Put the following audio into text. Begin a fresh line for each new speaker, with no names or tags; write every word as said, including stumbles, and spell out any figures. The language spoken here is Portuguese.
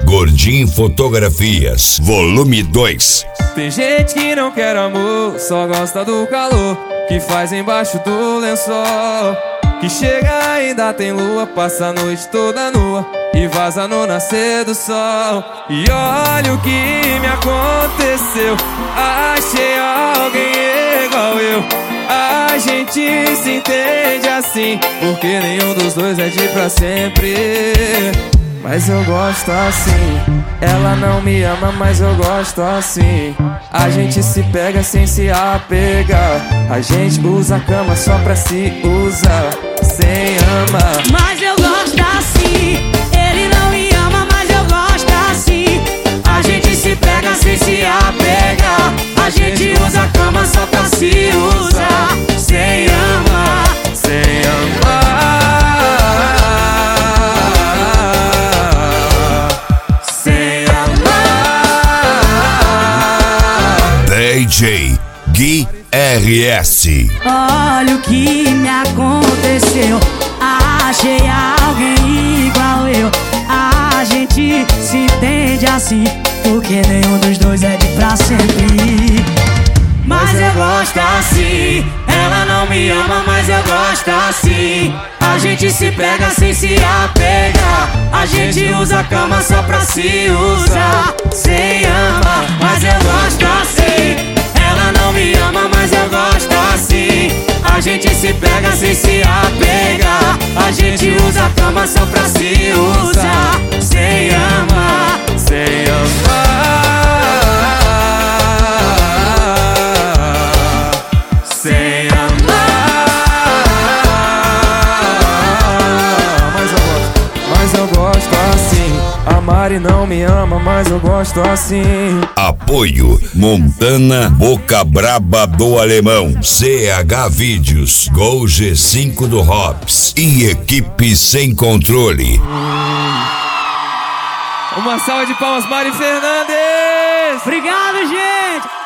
Gordinho Fotografias, volume dois.
Tem gente que não quer amor, só gosta do calor que faz embaixo do lençol. Que chega ainda tem lua, passa a noite toda nua e vaza no nascer do sol. E olha o que me aconteceu, achei alguém igual eu. A gente se entende assim, porque nenhum dos dois é de pra sempre. Mas eu gosto assim. Ela não me ama, mas eu gosto assim. A gente se pega sem se apegar. A gente usa a cama só pra se usar, sem amar.
Mas eu gosto assim. Ele não me ama, mas eu gosto assim. A gente se pega sem se apegar. A gente usa a cama só pra se usar, sem amar,
sem amar.
D J Gui R S.
Olha o que me aconteceu, achei alguém igual eu. A gente se entende assim, porque nenhum dos dois é de pra sempre. Mas eu gosto assim. Ela não me ama, mas eu gosto assim. A gente se pega sem se apegar. A gente usa a cama só pra se usar, sem amar. Mas eu gosto assim. Ela não me ama, mas eu gosto assim. A gente se pega sem se apegar. A gente usa a cama só pra se usar, sem amar,
sem amar.
Sem amar.
Mas eu gosto, mas eu gosto assim. A Mari não me ama, mas eu gosto assim.
Apoio Montana, Boca Braba do Alemão, C H Vídeos, Gol G cinco do Hops e Equipe Sem Controle.
Uma salva de palmas, Mari Fernandes.
Obrigado, gente.